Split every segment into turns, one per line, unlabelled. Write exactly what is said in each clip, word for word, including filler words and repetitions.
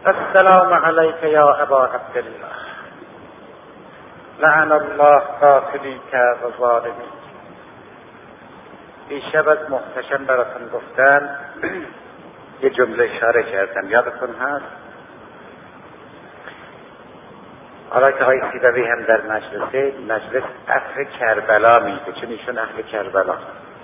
السلام علیک یا ابا عبدالله، لعن الله قاتلیک و ظالمیک. دیشب از محتشم براتون گفتن یه جمله اشاره کردم، یادتون هست؟ حالا که های سیبوی هم در مجلسه، مجلس عصر کربلا میده، چون ایشون اهل کربلا.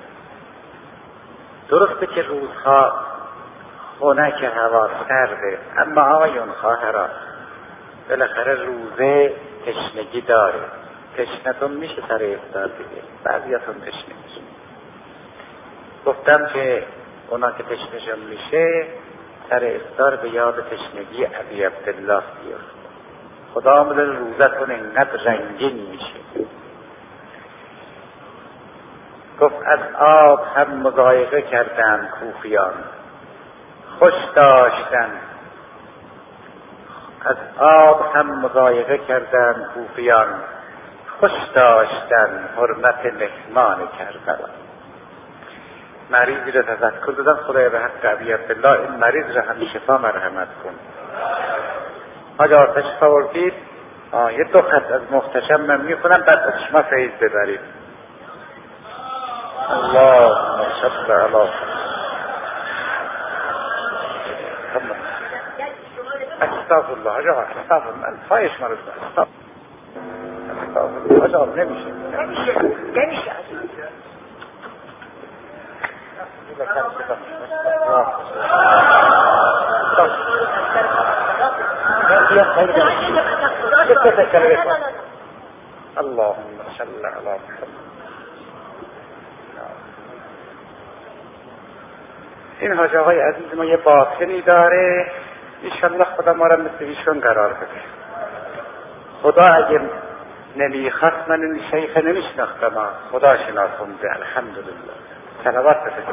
درسته که روزها خنک هوا سرده، اما آقایون خواهران بالاخره روزه تشنگی داره. تشنتون میشه سر افطار دیگه، بعضیاتون تشنه میشه. گفتم که اونا که تشنشون میشه سر افطار به یاد تشنگی ابی عبدالله بیفت. خدا مدل روزتون اینقدر رنگین میشه. گفت از آب هم مضایقه کردن کوفیان، خوش داشتن. از آب هم مضایقه کردن کوفیان، خوش داشتن حرمت مهمان کربلا. مریضی رو تذکر دادن، خدای به حق ابی عبدالله این مریض رو هم شفا مرحمت کن. حاج آتش فوردید یه دو خط از محتشم من میخونم، بعد از شما فیض ببرید. اللهم صل علی استغفر الله. حاج آقا استغفر الله، من پایش مرز استغفر الله. حاج آقا نمیشه نمیشه نمیشه اللهم صل علی محمد. این حاج آقای عزیز ما یه باطنی داره، انشالله خدا ما را مثل ایشون قرار بده. خدا اگه نمیخواست من این شیخ نمیشناختم، خدا شناسونده. الحمدلله. صلوات بفرستید.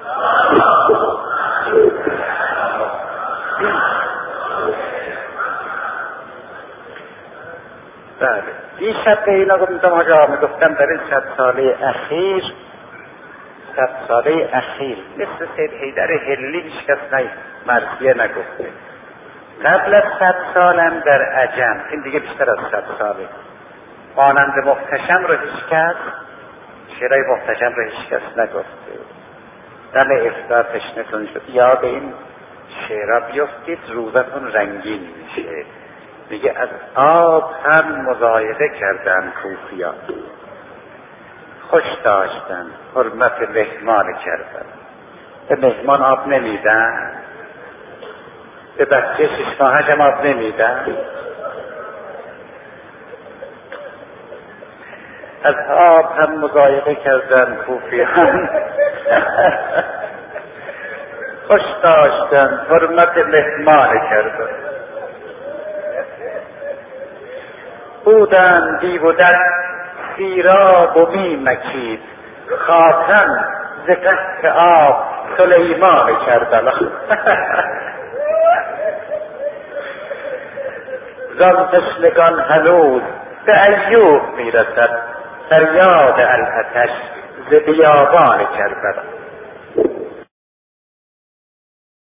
بله دیشب به اینا گفتم حاج آقا، میگفتم در این صد ساله اخیر صد ساله اخیر مثل سید حیدر هلی هیچ کس نه مرثیه نگفته. قبل از صد سالم در عجم، این دیگه بیشتر از صد ساله، مانند محتشم رو هیچ کس، شعرهای محتشم رو هیچ کس نگفته. دم افطار تشنتون شد، یاد این شعرها بیفتید روزتون رنگین میشه. میگه از آب هم مضایقه کردن کوفیان، خوش داشتن حرمت مهمان کردن. به مهمان آب نمیدن، به بچه شش ماهش هم آب نمیدن. از آب هم مضایقه کردن کوفیان، خوش داشتن حرمت مهمان کردن. بودن دیو و در سیراب و می مکید، خاتم ز قطر آب سلیمان کربلا. زان تشنگان هنوز به ایوب میرسد، فریاد الفتش ز بیابان کربلا.